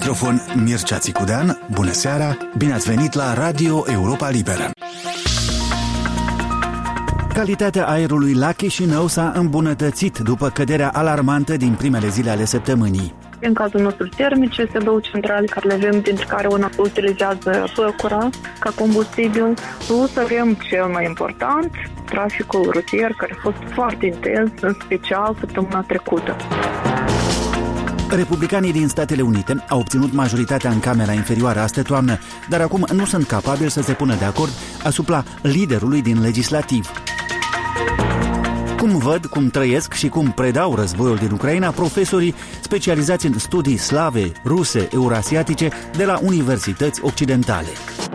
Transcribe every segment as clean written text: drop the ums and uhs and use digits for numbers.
microfon Mircea Țicudean. Bună seara, bine ați venit la Radio Europa Liberă. Calitatea aerului la Chișinău s-a îmbunătățit după căderea alarmantă din primele zile ale săptămânii. În cazul nostru termice, este două centrale care le avem, dintre care una utilizează păcura ca combustibil, plus avem cel mai important, traficul rutier, care a fost foarte intens, în special săptămâna trecută. Republicanii din Statele Unite au obținut majoritatea în Camera Inferioară astă toamnă, dar acum nu sunt capabili să se pună de acord asupra liderului din legislativ. Cum văd, cum trăiesc și cum predau războiul din Ucraina profesorii specializați în studii slave, ruse, eurasiatice de la universități occidentale.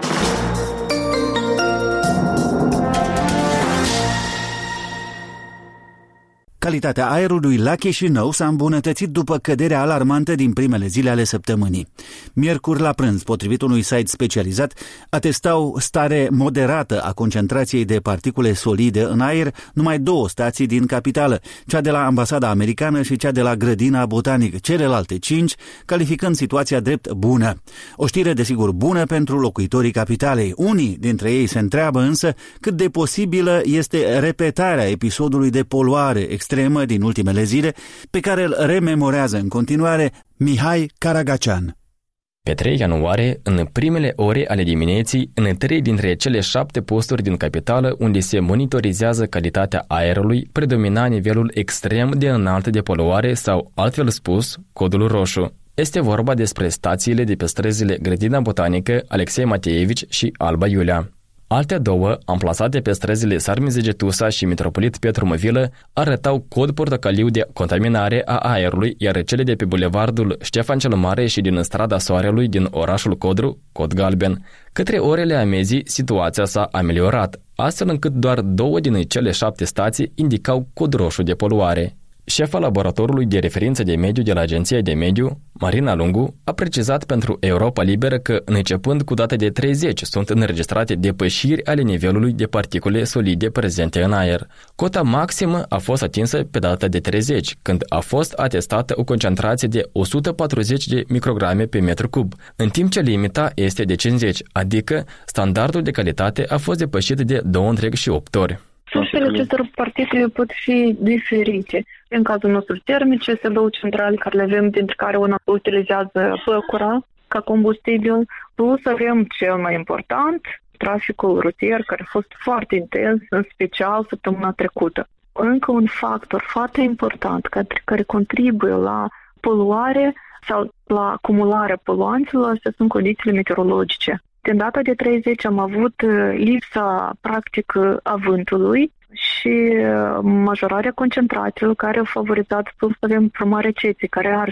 Calitatea aerului la Chișinău s-a îmbunătățit după căderea alarmantă din primele zile ale săptămânii. Miercuri la prânz, potrivit unui site specializat, atestau stare moderată a concentrației de particule solide în aer numai două stații din capitală, cea de la Ambasada Americană și cea de la Grădina Botanică, celelalte 5 calificând situația drept bună. O știre desigur bună pentru locuitorii capitalei. Unii dintre ei se întreabă însă cât de posibilă este repetarea episodului de poluare extremă din ultimele zile, pe care îl rememorează în continuare Mihai Karagacean. Pe 3 ianuarie, în primele ore ale dimineții, în 3 dintre cele 7 posturi din capitală unde se monitorizează calitatea aerului, predomina nivelul extrem de înalt de poluare sau, altfel spus, codul roșu. Este vorba despre stațiile de pe străzile Grădina Botanică, Alexei Mateevici și Alba Iulia. Alte două, amplasate pe străzile Sarmizegetusa și Mitropolit Petru Măvilă, arătau cod portocaliu de contaminare a aerului, iar cele de pe bulevardul Ștefan cel Mare și din strada Soarelui din orașul Codru, cod galben. Către orele amezii, situația s-a ameliorat, astfel încât doar 2 din cele 7 stații indicau cod roșu de poluare. Șefa laboratorului de referință de mediu de la Agenția de Mediu, Marina Lungu, a precizat pentru Europa Liberă că, începând cu data de 30, sunt înregistrate depășiri ale nivelului de particule solide prezente în aer. Cota maximă a fost atinsă pe data de 30, când a fost atestată o concentrație de 140 de micrograme pe metru cub, în timp ce limita este de 50, adică standardul de calitate a fost depășit de 2,8 ori. Sursele acestor particule pot fi diferite. În cazul nostru termice, este două centrale care le avem, dintre care una utilizează păcura ca combustibil, plus avem cel mai important, traficul rutier, care a fost foarte intens, în special săptămâna trecută. Încă un factor foarte important care contribuie la poluare sau la acumularea poluanților, astea sunt condițiile meteorologice. Din data de 30 am avut lipsa practică a vântului și majorarea concentrațiilor care au favorizat, plus avem formarea ceții, care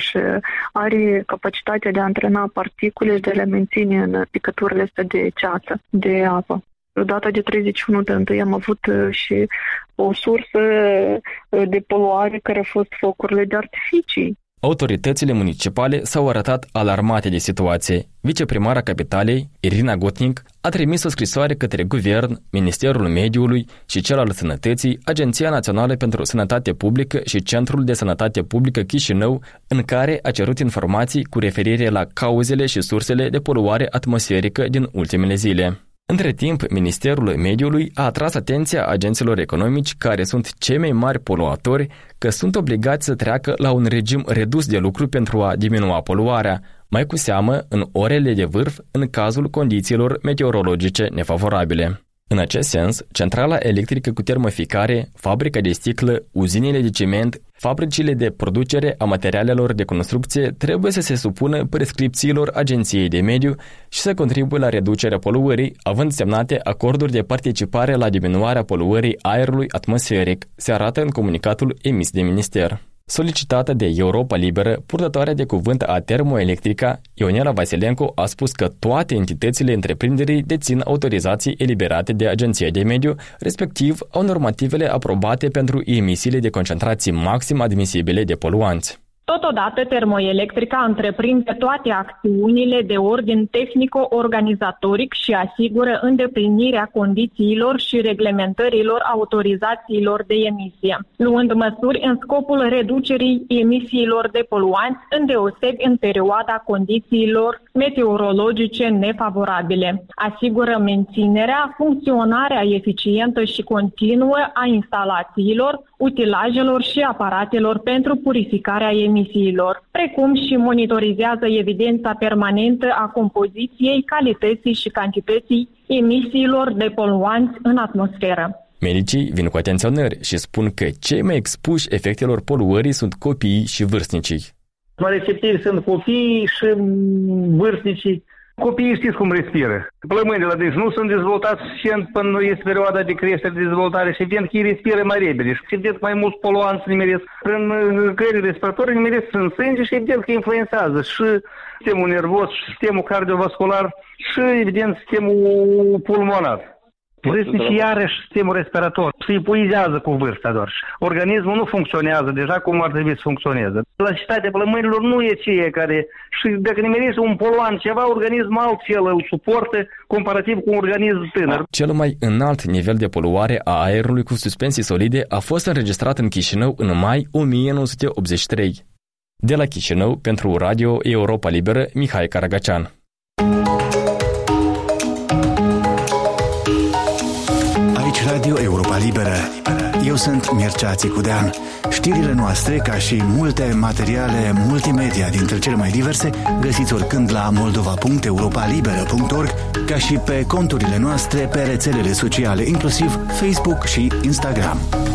are capacitatea de a antrena particule și de a le menține în picăturile astea de ceață, de apă. Data de 31 de 1 am avut și o sursă de poluare care a fost focurile de artificii. Autoritățile municipale s-au arătat alarmate de situație. Viceprimara Capitalei, Irina Gotnic, a trimis o scrisoare către Guvern, Ministerul Mediului și cel al Sănătății, Agenția Națională pentru Sănătate Publică și Centrul de Sănătate Publică Chișinău, în care a cerut informații cu referire la cauzele și sursele de poluare atmosferică din ultimele zile. Între timp, Ministerul Mediului a atras atenția agenților economici, care sunt cei mai mari poluatori, că sunt obligați să treacă la un regim redus de lucru pentru a diminua poluarea, mai cu seamă în orele de vârf în cazul condițiilor meteorologice nefavorabile. În acest sens, centrala electrică cu termoficare, fabrica de sticlă, uzinele de ciment, fabricile de producere a materialelor de construcție trebuie să se supună prescripțiilor Agenției de Mediu și să contribuie la reducerea poluării, având semnate acorduri de participare la diminuarea poluării aerului atmosferic, se arată în comunicatul emis de minister. Solicitată de Europa Liberă, purtătoarea de cuvânt a Termoelectrica, Ionela Vasilenko, a spus că toate entitățile întreprinderii dețin autorizații eliberate de Agenția de Mediu, respectiv au normativele aprobate pentru emisiile de concentrații maxim admisibile de poluanți. Totodată, Termoelectrica întreprinde toate acțiunile de ordin tehnico-organizatoric și asigură îndeplinirea condițiilor și reglementărilor autorizațiilor de emisie, luând măsuri în scopul reducerii emisiilor de poluanți, îndeosebi în perioada condițiilor meteorologice nefavorabile. Asigură menținerea, funcționarea eficientă și continuă a instalațiilor, utilajelor și aparatelor pentru purificarea emisiilor, precum și monitorizează evidența permanentă a compoziției, calității și cantității emisiilor de poluanți în atmosferă. Medicii vin cu atenționări și spun că cei mai expuși efectelor poluării sunt copiii și vârstnicii. Mai receptivi sunt copiii și vârstnicii. Copiii știți cum respiră. Plămânile deci nu sunt dezvoltați suficient până este perioada de creștere, de dezvoltare și evident că ei respiră mai repede și evident mai mulți poluanți nimeresc prin căile respiratorii, nimeresc în sânge și evident că influențează și sistemul nervos, și sistemul cardiovascular și evident sistemul pulmonar. Vârstnicii iarăși sistemul respirator se epuizează cu vârsta doar. Organismul nu funcționează deja cum ar trebui să funcționeze. Elasticitatea plămânilor nu e ceea care... Și dacă nimerești un poluant ceva, organismul altfel îl suportă comparativ cu un organism tânăr. Cel mai înalt nivel de poluare a aerului cu suspensii solide a fost înregistrat în Chișinău în mai 1983. De la Chișinău, pentru Radio Europa Liberă, Mihai Caragacean. Radio Europa Liberă. Eu sunt Mircea Țicudean. Știrile noastre, ca și multe materiale multimedia dintre cele mai diverse, găsiți oricând la moldova.europalibera.org, ca și pe conturile noastre pe rețelele sociale, inclusiv Facebook și Instagram.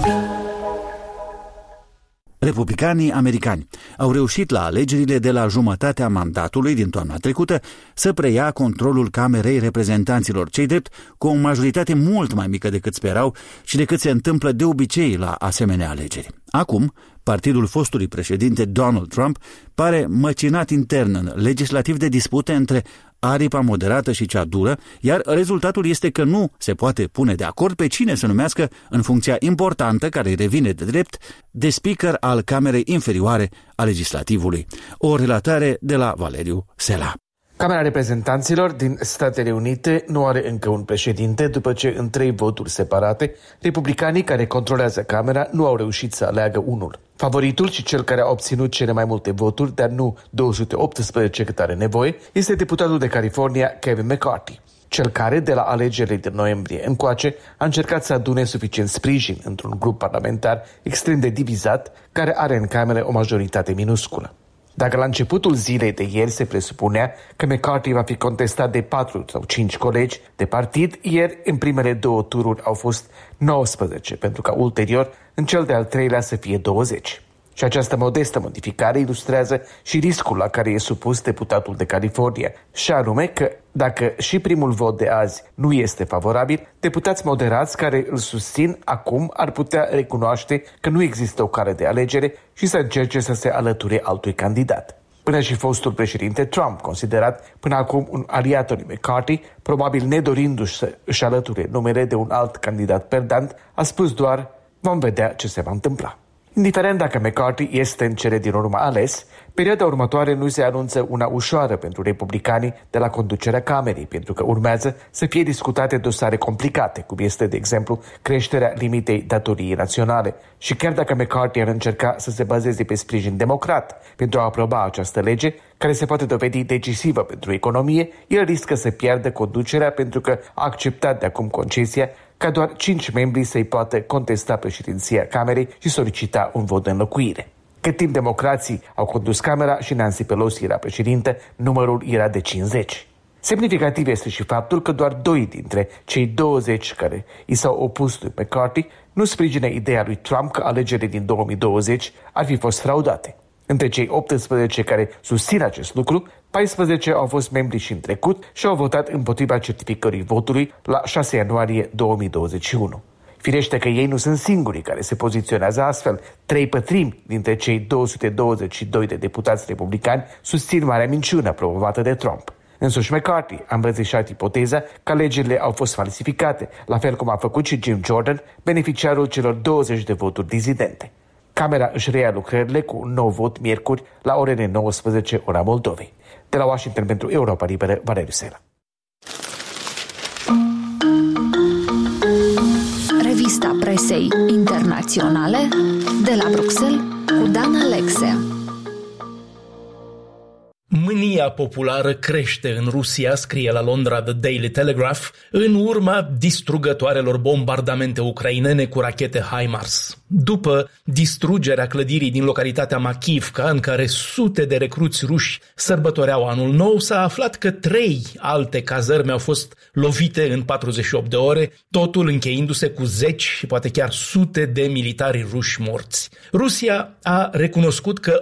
Republicanii americani au reușit la alegerile de la jumătatea mandatului din toamna trecută să preia controlul Camerei Reprezentanților, cei drept cu o majoritate mult mai mică decât sperau și decât se întâmplă de obicei la asemenea alegeri. Acum, partidul fostului președinte Donald Trump pare măcinat intern în legislativ de dispute între aripa moderată și cea dură, iar rezultatul este că nu se poate pune de acord pe cine să numească în funcția importantă care îi revine de drept de speaker al Camerei Inferioare a Legislativului. O relatare de la Valeriu Sela. Camera Reprezentanților din Statele Unite nu are încă un președinte după ce în 3 voturi separate, republicanii care controlează Camera nu au reușit să aleagă unul. Favoritul și cel care a obținut cele mai multe voturi, dar nu 218 cât are nevoie, este deputatul de California Kevin McCarthy, cel care, de la alegerile din noiembrie încoace, a încercat să adune suficient sprijin într-un grup parlamentar extrem de divizat, care are în Cameră o majoritate minusculă. Dacă la începutul zilei de ieri se presupunea că McCarthy va fi contestat de 4 sau 5 colegi de partid, ieri în primele 2 tururi au fost 19, pentru ca ulterior în cel de-al 3-lea să fie 20. Și această modestă modificare ilustrează și riscul la care e supus deputatul de California, și anume că dacă și primul vot de azi nu este favorabil, deputați moderați care îl susțin acum ar putea recunoaște că nu există o cale de alegere și să încerce să se alăture altui candidat. Până și fostul președinte Trump, considerat până acum un aliat al lui McCarthy, probabil nedorindu-și să își alăture numele de un alt candidat perdant, a spus doar: vom vedea ce se va întâmpla. Indiferent dacă McCarthy este în cele din urmă ales, perioada următoare nu se anunță una ușoară pentru republicanii de la conducerea Camerei, pentru că urmează să fie discutate dosare complicate, cum este, de exemplu, creșterea limitei datoriei naționale. Și chiar dacă McCarthy ar încerca să se bazeze pe sprijin democrat pentru a aproba această lege, care se poate dovedi decisivă pentru economie, el riscă să piardă conducerea pentru că a acceptat de acum concesia ca doar 5 membri să-i poată contesta președinția Camerei și solicita un vot de înlocuire. Cât timp democrații au condus Camera și Nancy Pelosi era președinte, numărul era de 50. Semnificativ este și faptul că doar 2 dintre cei 20 care i s-au opus lui McCarthy nu sprijină ideea lui Trump că alegerile din 2020 ar fi fost fraudate. Între cei 18 care susțin acest lucru, 14 au fost membri și în trecut și au votat împotriva certificării votului la 6 ianuarie 2021. Firește că ei nu sunt singurii care se poziționează astfel. 3/4 dintre cei 222 de deputați republicani susțin marea minciună promovată de Trump. Însuși McCarthy a îmbrățișat ipoteza că alegerile au fost falsificate, la fel cum a făcut și Jim Jordan, beneficiarul celor 20 de voturi dizidente. Camera își reia lucrările cu un nou vot miercuri la orele 19, ora Moldovei. De la Washington pentru Europa Liberă, Valeriu Sela. Revista presei internaționale de la Bruxelles cu Dan Alexe. Mânia populară crește în Rusia, scrie la Londra The Daily Telegraph, în urma distrugătoarelor bombardamente ucrainene cu rachete HIMARS. După distrugerea clădirii din localitatea Makivka, în care sute de recruți ruși sărbătoreau anul nou, s-a aflat că 3 alte cazărme au fost lovite în 48 de ore, totul încheindu-se cu 10 și poate chiar sute de militari ruși morți. Rusia a recunoscut că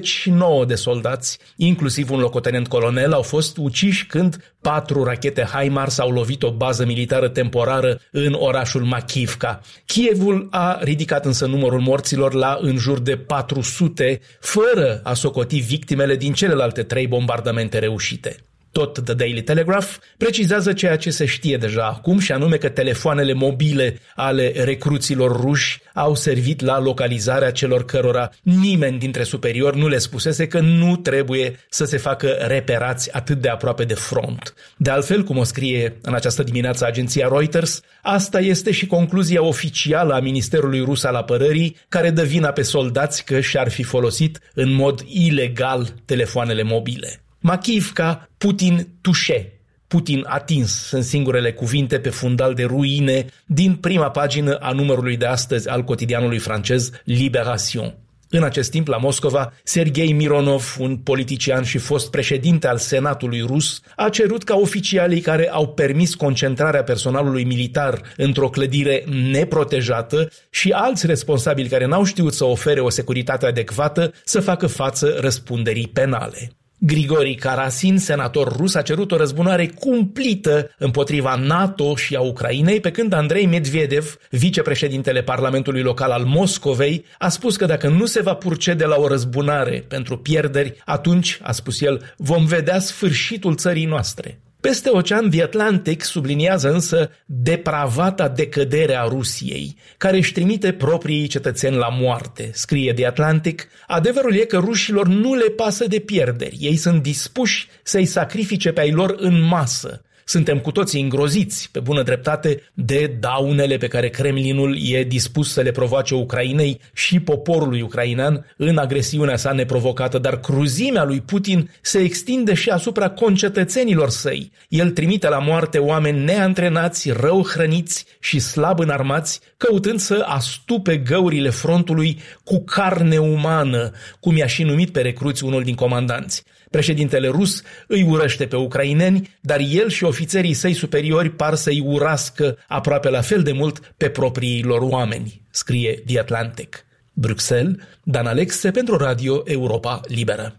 89 de soldați, inclusiv un locotenent colonel, au fost uciși când 4 rachete HIMARS au lovit o bază militară temporară în orașul Makivka. Kievul a ridicat însă numărul morților la în jur de 400, fără a socoti victimele din celelalte 3 bombardamente reușite. Tot The Daily Telegraph precizează ceea ce se știe deja acum, și anume că telefoanele mobile ale recruților ruși au servit la localizarea celor cărora nimeni dintre superiori nu le spusese că nu trebuie să se facă reperați atât de aproape de front. De altfel, cum o scrie în această dimineață agenția Reuters, asta este și concluzia oficială a Ministerului Rus al Apărării, care dă vina pe soldați că și-ar fi folosit în mod ilegal telefoanele mobile. Makivka, Putin tușe. Putin atins, sunt singurele cuvinte pe fundal de ruine din prima pagină a numărului de astăzi al cotidianului francez Libération. În acest timp, la Moscova, Sergei Mironov, un politician și fost președinte al Senatului rus, a cerut ca oficialii care au permis concentrarea personalului militar într-o clădire neprotejată și alți responsabili care n-au știut să ofere o securitate adecvată să facă față răspunderii penale. Grigori Karasin, senator rus, a cerut o răzbunare cumplită împotriva NATO și a Ucrainei, pe când Andrei Medvedev, vicepreședintele Parlamentului Local al Moscovei, a spus că dacă nu se va procede la o răzbunare pentru pierderi, atunci, a spus el, vom vedea sfârșitul țării noastre. Peste ocean, The Atlantic subliniază însă depravata decădere a Rusiei, care își trimite proprii cetățeni la moarte. Scrie The Atlantic, adevărul e că rușilor nu le pasă de pierderi, ei sunt dispuși să-i sacrifice pe ai lor în masă. Suntem cu toții îngroziți, pe bună dreptate, de daunele pe care Kremlinul e dispus să le provoace Ucrainei și poporului ucrainean în agresiunea sa neprovocată, dar cruzimea lui Putin se extinde și asupra concetățenilor săi. El trimite la moarte oameni neantrenați, rău hrăniți și slab înarmați, căutând să astupe găurile frontului cu carne umană, cum i-a și numit pe recruți unul din comandanți. Președintele rus îi urăște pe ucraineni, dar el și ofițerii săi superiori par să-i urască aproape la fel de mult pe propriii lor oameni, scrie The Atlantic. Bruxelles, Dan Alexe pentru Radio Europa Liberă.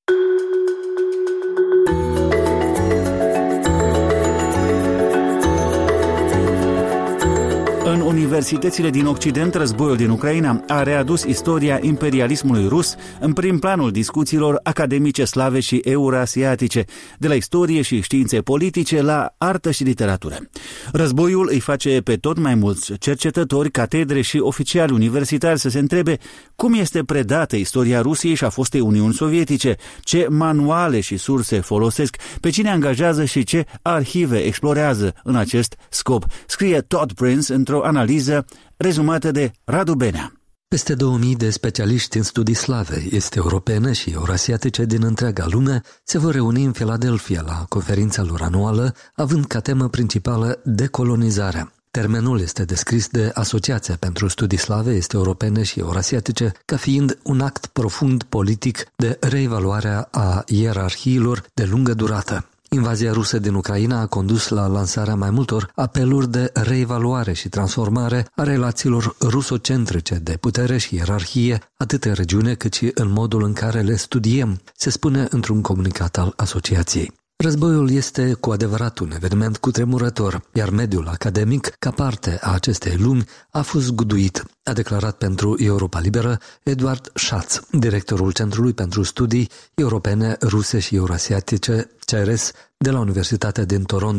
În universitățile din Occident, războiul din Ucraina a readus istoria imperialismului rus în prim planul discuțiilor academice slave și euroasiatice, de la istorie și științe politice la artă și literatură. Războiul îi face pe tot mai mulți cercetători, catedre și oficiali universitari să se întrebe cum este predată istoria Rusiei și a fostei Uniuni Sovietice, ce manuale și surse folosesc, pe cine angajează și ce arhive explorează în acest scop, scrie Todd Prince într-o analiză rezumată de Radu Benea. Peste 2000 de specialiști în studii slave, este europene și eurasiatice din întreaga lume se vor reuni în Philadelphia la conferința lor anuală, având ca temă principală decolonizarea. Termenul este descris de Asociația pentru Studii Slave Este Europene și Eurasiatice ca fiind un act profund politic de reevaluare a ierarhiilor de lungă durată. Invazia rusă din Ucraina a condus la lansarea mai multor apeluri de reevaluare și transformare a relațiilor rusocentrice de putere și ierarhie, atât în regiune cât și în modul în care le studiem, se spune într-un comunicat al asociației. Războiul este cu adevărat un eveniment cutremurător, iar mediul academic, ca parte a acestei lumi, a fost zguduit, a declarat pentru Europa Liberă Eduard Schatz, directorul Centrului pentru Studii Europene, Ruse și Eurasiatice, CERES, de la Universitatea din Toronto.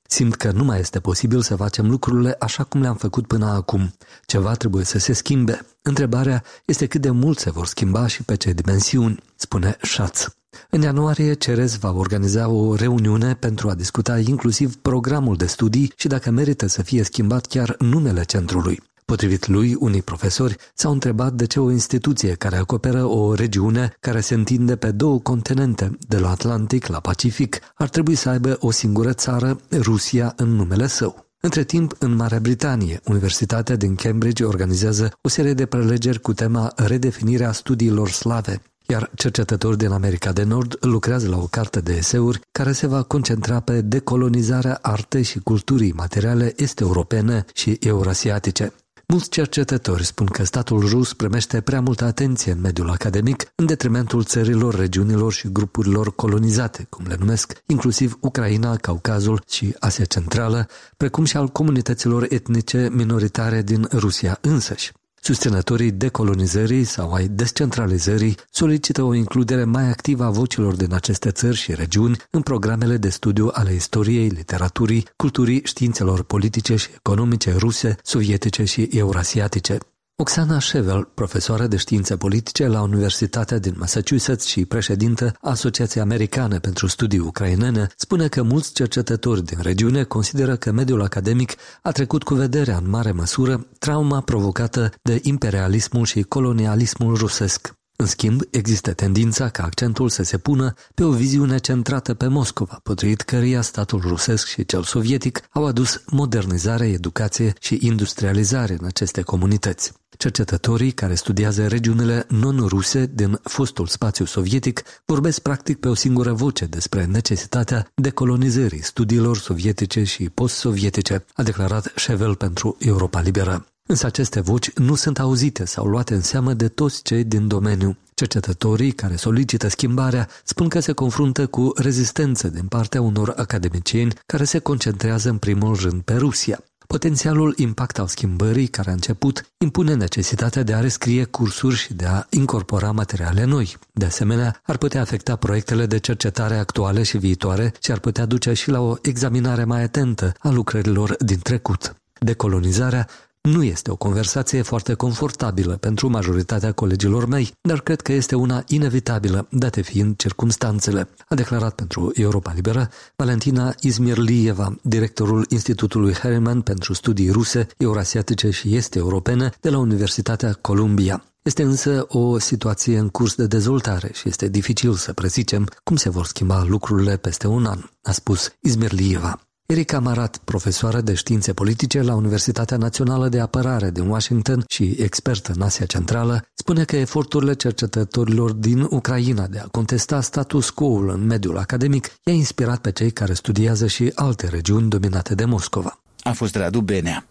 Simt că nu mai este posibil să facem lucrurile așa cum le-am făcut până acum. Ceva trebuie să se schimbe. Întrebarea este cât de mult se vor schimba și pe ce dimensiuni, spune Schatz. În ianuarie, Cerez va organiza o reuniune pentru a discuta inclusiv programul de studii și dacă merită să fie schimbat chiar numele centrului. Potrivit lui, unii profesori s-au întrebat de ce o instituție care acoperă o regiune care se întinde pe 2 continente, de la Atlantic la Pacific, ar trebui să aibă o singură țară, Rusia, în numele său. Între timp, în Marea Britanie, Universitatea din Cambridge organizează o serie de prelegeri cu tema redefinirea studiilor slave, iar cercetători din America de Nord lucrează la o carte de eseuri care se va concentra pe decolonizarea artei și culturii materiale est-europene și eurasiatice. Mulți cercetători spun că statul rus primește prea multă atenție în mediul academic, în detrimentul țărilor, regiunilor și grupurilor colonizate, cum le numesc, inclusiv Ucraina, Caucazul și Asia Centrală, precum și al comunităților etnice minoritare din Rusia însăși. Susținătorii decolonizării sau ai descentralizării solicită o includere mai activă a vocilor din aceste țări și regiuni în programele de studiu ale istoriei, literaturii, culturii, științelor politice și economice ruse, sovietice și eurasiatice. Oksana Shevel, profesoară de științe politice la Universitatea din Massachusetts și președintă Asociației Americane pentru Studii Ucrainene, spune că mulți cercetători din regiune consideră că mediul academic a trecut cu vederea în mare măsură trauma provocată de imperialismul și colonialismul rusesc. În schimb, există tendința ca accentul să se pună pe o viziune centrată pe Moscova, potrivit căreia statul rusesc și cel sovietic au adus modernizare, educație și industrializare în aceste comunități. Cercetătorii care studiază regiunile non-ruse din fostul spațiu sovietic vorbesc practic pe o singură voce despre necesitatea decolonizării studiilor sovietice și post-sovietice, a declarat Shevel pentru Europa Liberă. Însă aceste voci nu sunt auzite sau luate în seamă de toți cei din domeniu. Cercetătorii care solicită schimbarea spun că se confruntă cu rezistență din partea unor academicieni care se concentrează în primul rând pe Rusia. Potențialul impact al schimbării care a început impune necesitatea de a rescrie cursuri și de a incorpora materiale noi. De asemenea, ar putea afecta proiectele de cercetare actuale și viitoare și ar putea duce și la o examinare mai atentă a lucrărilor din trecut. Decolonizarea nu este o conversație foarte confortabilă pentru majoritatea colegilor mei, dar cred că este una inevitabilă, date fiind circumstanțele, a declarat pentru Europa Liberă Valentina Izmirlieva, directorul Institutului Harriman pentru studii ruse, eurasiatice și est-europene de la Universitatea Columbia. Este însă o situație în curs de dezvoltare și este dificil să prezicem cum se vor schimba lucrurile peste un an, a spus Izmirlieva. Erika Marat, profesoară de științe politice la Universitatea Națională de Apărare din Washington și expertă în Asia Centrală, spune că eforturile cercetătorilor din Ucraina de a contesta status quo-ul în mediul academic i-a inspirat pe cei care studiază și alte regiuni dominate de Moscova. A fost Radu Benea.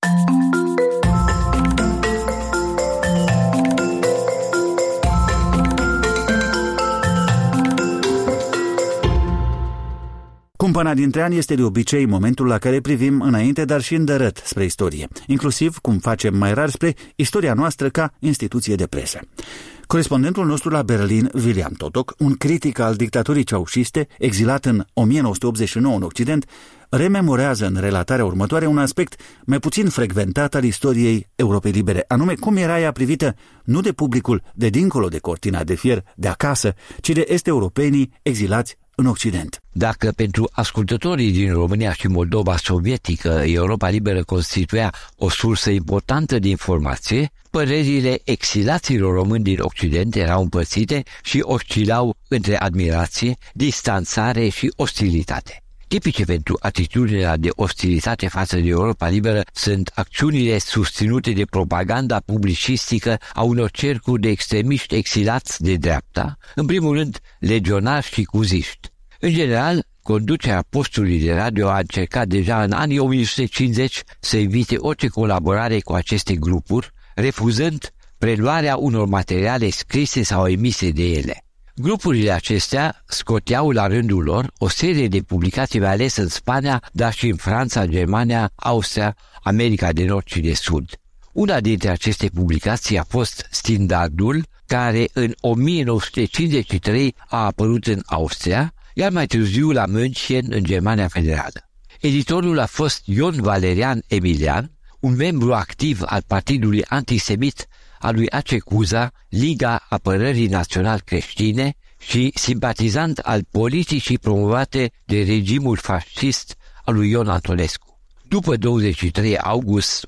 Cumpăna dintre ani este de obicei momentul la care privim înainte, dar și îndărât spre istorie, inclusiv, cum facem mai rar, spre istoria noastră ca instituție de presă. Corespondentul nostru la Berlin, William Totok, un critic al dictaturii ceaușiste, exilat în 1989 în Occident, rememorează în relatarea următoare un aspect mai puțin frecventat al istoriei Europei Libere, anume cum era ea privită nu de publicul de dincolo de cortina de fier de acasă, ci de est-europenii exilați în Occident. Dacă pentru ascultătorii din România și Moldova sovietică Europa Liberă constituia o sursă importantă de informație, părerile exilaților români din Occident erau împărțite și oscilau între admirație, distanțare și ostilitate. Tipice pentru atitudinea de ostilitate față de Europa Liberă sunt acțiunile susținute de propaganda publicistică a unor cercuri de extremiști exilați de dreapta, în primul rând legionari și cuziști. În general, conducerea postului de radio a încercat deja în anii 1950 să evite orice colaborare cu aceste grupuri, refuzând preluarea unor materiale scrise sau emise de ele. Grupurile acestea scoteau la rândul lor o serie de publicații mai ales în Spania, dar și în Franța, Germania, Austria, America de Nord și de Sud. Una dintre aceste publicații a fost Standardul, care în 1953 a apărut în Austria, iar mai târziu la München, în Germania Federală. Editorul a fost Ion Valerian Emilian, un membru activ al partidului antisemit al lui Acecuza, Liga Apărării Național Creștine, și simpatizant al politicii promovate de regimul fascist al lui Ion Antonescu. După 23 august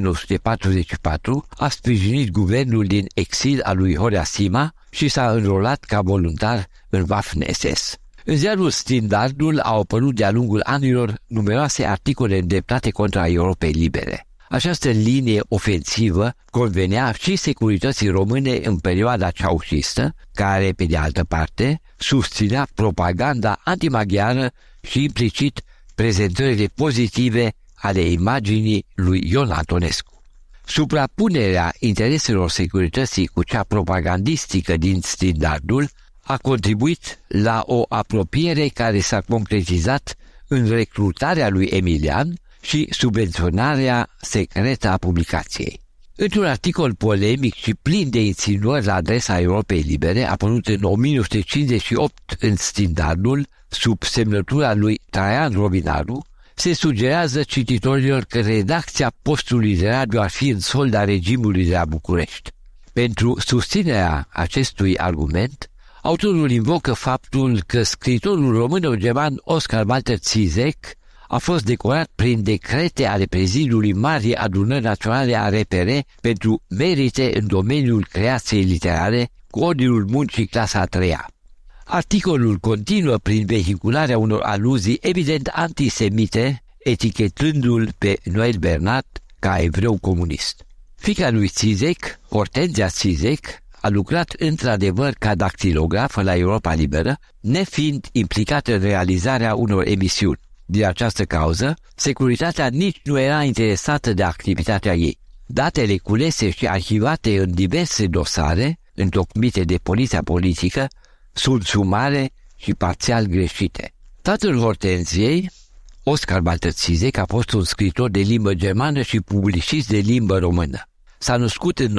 1944, a sprijinit guvernul din exil al lui Horea Sima și s-a înrolat ca voluntar în Waffen-SS. În ziarul Standardul au apărut de-a lungul anilor numeroase articole îndreptate contra Europei Libere. Această linie ofensivă convenea și securității române în perioada ceaușistă, care, pe de altă parte, susținea propaganda antimaghiară și implicit prezentările pozitive ale imaginii lui Ion Antonescu. Suprapunerea intereselor securității cu cea propagandistică din Standardul a contribuit la o apropiere care s-a concretizat în recrutarea lui Emilian și subvenționarea secretă a publicației. Într-un articol polemic și plin de insinuări la adresa Europei Libere, apărut în 1958 în Standardul, sub semnătura lui Traian Robinaru, se sugerează cititorilor că redacția postului de radio ar fi în solda regimului de la București. Pentru susținerea acestui argument, autorul invocă faptul că scriitorul român-german Oscar Walter Zizek a fost decorat prin decrete ale prezidiului Marii Adunări Naționale a RPR pentru merite în domeniul creației literare cu Ordinul Muncii clasa a 3-a. Articolul continuă prin vehicularea unor aluzii evident antisemite, etichetându-l pe Noel Bernard ca evreu comunist. Fiica lui Zizek, Hortenzia Zizek, a lucrat într-adevăr ca dactilografă la Europa Liberă, nefiind implicată în realizarea unor emisiuni. Din această cauză, securitatea nici nu era interesată de activitatea ei. Datele culese și arhivate în diverse dosare, întocmite de poliția politică, sunt sumare și parțial greșite. Tatăl Hortenziei, Oscar Walter Zizek, a fost un scriitor de limbă germană și publicist de limbă română. S-a născut în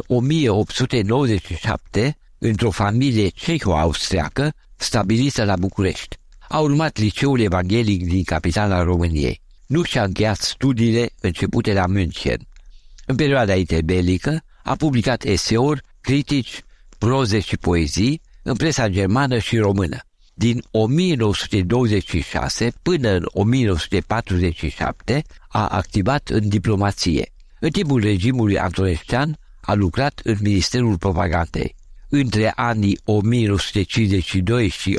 1897 într-o familie ceho-austriacă stabilită la București. A urmat liceul evanghelic din capitala României. Nu și-a încheiat studiile începute la München. În perioada interbelică a publicat eseuri, critici, proze și poezii în presa germană și română. Din 1926 până în 1947 a activat în diplomație. În timpul regimului antonescian a lucrat în Ministerul Propagandei. Între anii 1952 și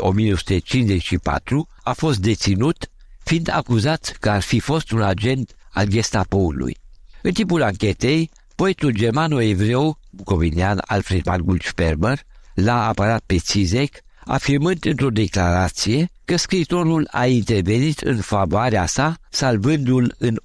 1954 a fost deținut, fiind acuzat că ar fi fost un agent al Gestapoului. În timpul anchetei, poetul germano-evreu bucovinian Alfred Margul Sperber l-a apărat pe Zizek, afirmând într-o declarație că scriitorul a intervenit în favoarea sa, salvându-l în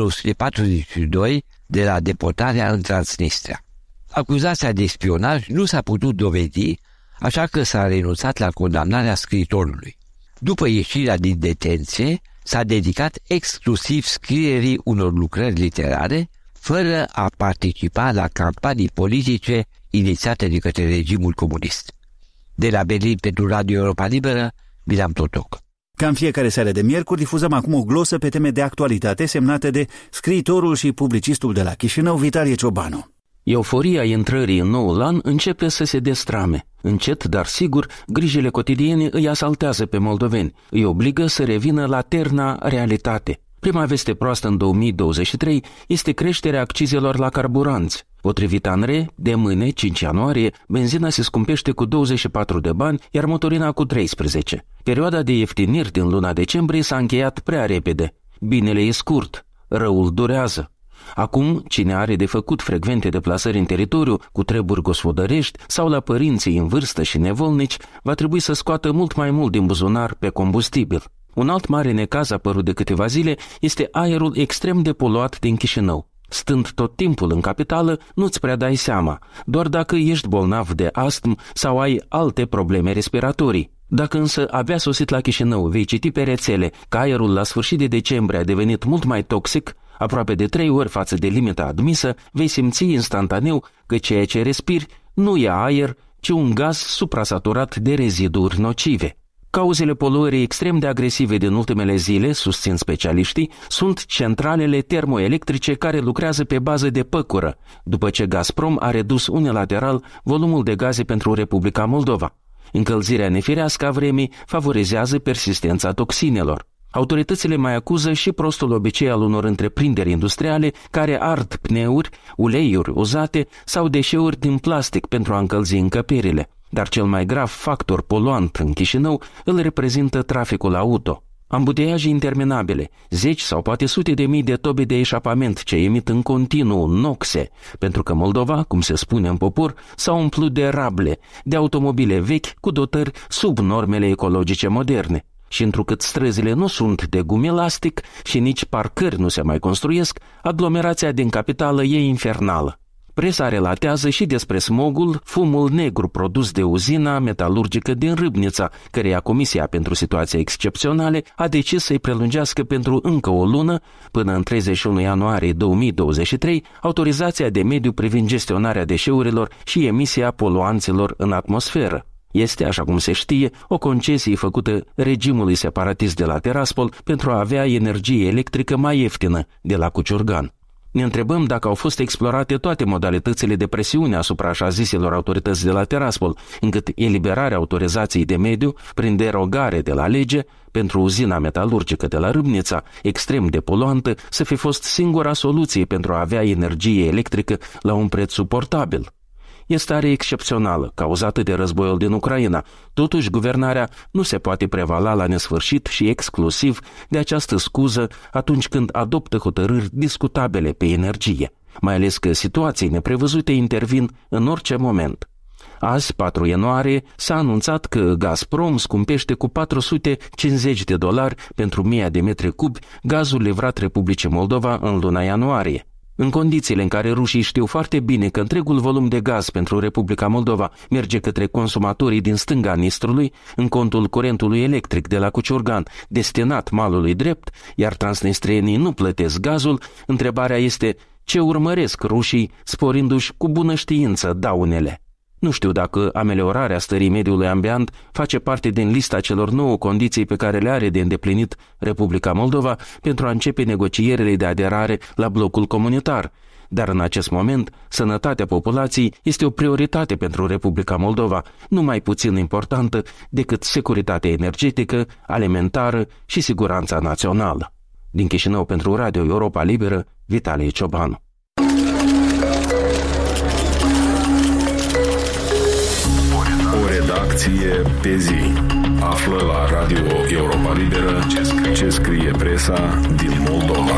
1942 de la deportarea în Transnistria. Acuzația de spionaj nu s-a putut dovedi, așa că s-a renunțat la condamnarea scriitorului. După ieșirea din detenție, s-a dedicat exclusiv scrierii unor lucrări literare, fără a participa la campanii politice inițiate de către regimul comunist. De la Berlin pentru Radio Europa Liberă, Bilam Totoc. Ca în fiecare seară de miercuri, difuzăm acum o glosă pe teme de actualitate semnată de scriitorul și publicistul de la Chișinău, Vitalie Ciobanu. Euforia intrării în noul an începe să se destrame. Încet, dar sigur, grijile cotidiene îi asaltează pe moldoveni, îi obligă să revină la terna realitate. Prima veste proastă în 2023 este creșterea accizelor la carburanți. Potrivit ANRE, de mâine, 5 ianuarie, benzina se scumpește cu 24 de bani, iar motorina cu 13. Perioada de ieftiniri din luna decembrie s-a încheiat prea repede. Binele e scurt, răul durează. Acum, cine are de făcut frecvente deplasări în teritoriu, cu treburi gospodărești sau la părinții în vârstă și nevolnici, va trebui să scoată mult mai mult din buzunar pe combustibil. Un alt mare necaz apărut de câteva zile este aerul extrem de poluat din Chișinău. Stând tot timpul în capitală, nu-ți prea dai seama, doar dacă ești bolnav de astm sau ai alte probleme respiratorii. Dacă însă abia sosit la Chișinău vei citi pe rețele că aerul la sfârșit de decembrie a devenit mult mai toxic, aproape de 3 ori față de limita admisă, vei simți instantaneu că ceea ce respiri nu e aer, ci un gaz suprasaturat de reziduri nocive. Cauzele poluării extrem de agresive din ultimele zile, susțin specialiștii, sunt centralele termoelectrice care lucrează pe bază de păcură, după ce Gazprom a redus unilateral volumul de gaze pentru Republica Moldova. Încălzirea nefirească a vremii favorizează persistența toxinelor. Autoritățile mai acuză și prostul obicei al unor întreprinderi industriale care ard pneuri, uleiuri uzate sau deșeuri din plastic pentru a încălzi încăperile. Dar cel mai grav factor poluant în Chișinău îl reprezintă traficul auto. Ambuteiaje interminabile, zeci sau poate sute de mii de tobe de eșapament ce emit în continuu noxe, pentru că Moldova, cum se spune în popor, s-a umplut de rable, de automobile vechi cu dotări sub normele ecologice moderne. Și întrucât străzile nu sunt de gum elastic și nici parcări nu se mai construiesc, aglomerația din capitală e infernală. Presa relatează și despre smogul, fumul negru produs de uzina metalurgică din Râbnița, căreia Comisia pentru Situații Excepționale a decis să-i prelungească pentru încă o lună, până în 31 ianuarie 2023, autorizația de mediu privind gestionarea deșeurilor și emisia poluanților în atmosferă. Este, așa cum se știe, o concesie făcută regimului separatist de la Tiraspol pentru a avea energie electrică mai ieftină de la Cuciurgan. Ne întrebăm dacă au fost explorate toate modalitățile de presiune asupra așa ziselor autorități de la Tiraspol, încât eliberarea autorizației de mediu, prin derogare de la lege, pentru uzina metalurgică de la Râbnița, extrem de poluantă, să fi fost singura soluție pentru a avea energie electrică la un preț suportabil. E stare excepțională, cauzată de războiul din Ucraina. Totuși, guvernarea nu se poate prevala la nesfârșit și exclusiv de această scuză atunci când adoptă hotărâri discutabile pe energie, mai ales că situații neprevăzute intervin în orice moment. Azi, 4 ianuarie, s-a anunțat că Gazprom scumpește cu $450 pentru 1000 de metri cubi gazul livrat Republicii Moldova în luna ianuarie. În condițiile în care rușii știu foarte bine că întregul volum de gaz pentru Republica Moldova merge către consumatorii din stânga Nistrului, în contul curentului electric de la Cuciurgan, destinat malului drept, iar transnistrienii nu plătesc gazul, întrebarea este ce urmăresc rușii sporindu-și cu bună știință daunele. Nu știu dacă ameliorarea stării mediului ambient face parte din lista celor 9 condiții pe care le are de îndeplinit Republica Moldova pentru a începe negocierile de aderare la blocul comunitar. Dar în acest moment, sănătatea populației este o prioritate pentru Republica Moldova, nu mai puțin importantă decât securitatea energetică, alimentară și siguranța națională. Din Chișinău pentru Radio Europa Liberă, Vitalie Ciobanu. Redacție pe zi. Află la Radio Europa Liberă ce scrie presa din Moldova.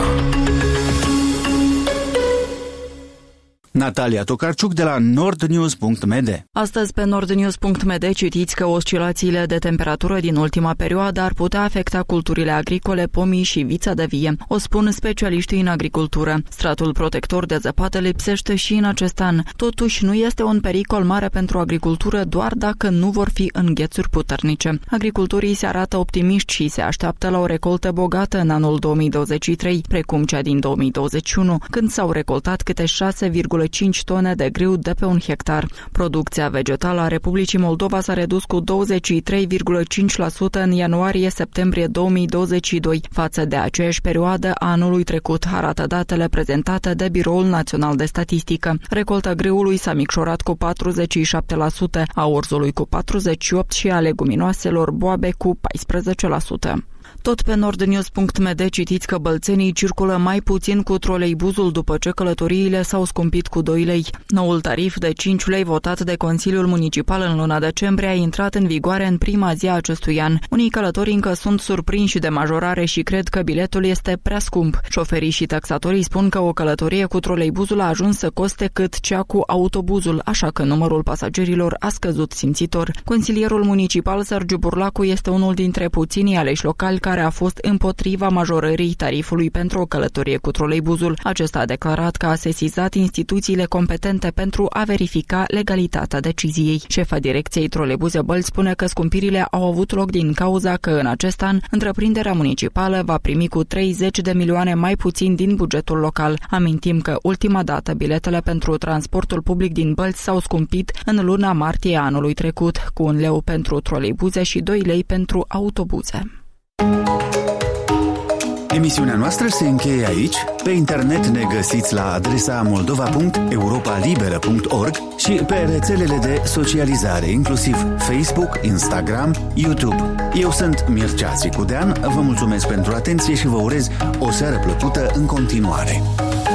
Natalia Tokarciuc de la nordnews.md. Astăzi pe nordnews.md citiți că oscilațiile de temperatură din ultima perioadă ar putea afecta culturile agricole, pomii și vița de vie. O spun specialiștii în agricultură. Stratul protector de zăpadă lipsește și în acest an. Totuși nu este un pericol mare pentru agricultură doar dacă nu vor fi înghețuri puternice. Agricultorii se arată optimiști și se așteaptă la o recoltă bogată în anul 2023, precum cea din 2021, când s-au recoltat câte 6,5 tone de grâu de pe un hectar. Producția vegetală a Republicii Moldova s-a redus cu 23,5% în ianuarie-septembrie 2022 față de aceeași perioadă a anului trecut, arată datele prezentate de Biroul Național de Statistică. Recolta grâului s-a micșorat cu 47%, a orzului cu 48% și a leguminoaselor boabe cu 14%. Tot pe nordnews.md citiți că bălțenii circulă mai puțin cu troleibuzul după ce călătoriile s-au scumpit cu 2 lei. Noul tarif de 5 lei votat de Consiliul Municipal în luna decembrie a intrat în vigoare în prima zi a acestui an. Unii călători încă sunt surprinși de majorare și cred că biletul este prea scump. Șoferii și taxatorii spun că o călătorie cu troleibuzul a ajuns să coste cât cea cu autobuzul, așa că numărul pasagerilor a scăzut simțitor. Consilierul municipal Sergiu Burlacu este unul dintre puținii aleși locali care care a fost împotriva majorării tarifului pentru o călătorie cu troleibuzul. Acesta a declarat că a sesizat instituțiile competente pentru a verifica legalitatea deciziei. Șefa direcției Troleibuze Bălți spune că scumpirile au avut loc din cauza că în acest an întreprinderea municipală va primi cu 30 de milioane mai puțin din bugetul local. Amintim că ultima dată biletele pentru transportul public din Bălți s-au scumpit în luna martie anului trecut, cu 1 leu pentru troleibuze și 2 lei pentru autobuze. Emisiunea noastră se încheie aici. Pe internet ne găsiți la adresa moldova.europalibera.org și pe rețelele de socializare, inclusiv Facebook, Instagram, YouTube. Eu sunt Mircea Țicudean, vă mulțumesc pentru atenție și vă urez o seară plăcută în continuare.